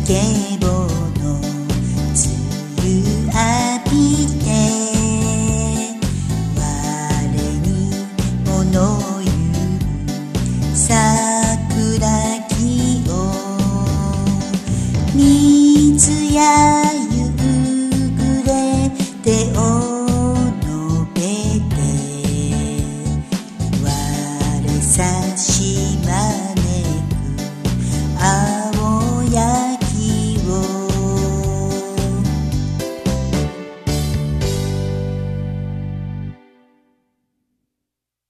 けぼの梅雨浴びて我に物言う桜木を水や夕暮れ手を述べて我さしま